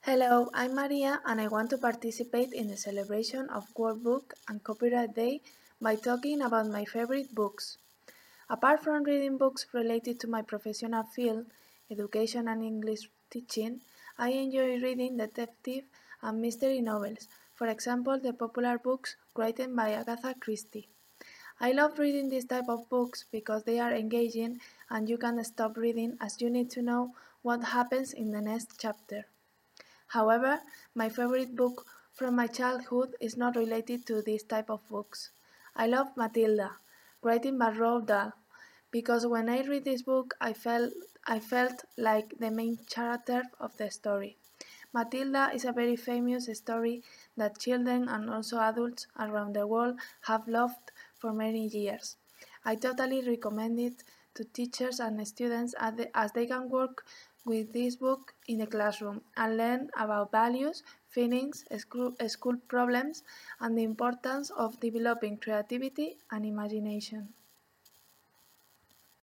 Hello, I'm Maria and I want to participate in the celebration of World Book and Copyright Day by talking about my favorite books. Apart from reading books related to my professional field, education and English teaching, I enjoy reading detective and mystery novels, for example, the popular books written by Agatha Christie. I love reading this type of books because they are engaging and you can't stop reading as you need to know what happens in the next chapter. However, my favorite book from my childhood is not related to this type of books. I love Matilda, written by Roald Dahl, because when I read this book, I felt like the main character of the story. Matilda is a very famous story that children and also adults around the world have loved for many years. I totally recommend it to teachers and students as they can work with this book in the classroom and learn about values, feelings, school problems, and the importance of developing creativity and imagination.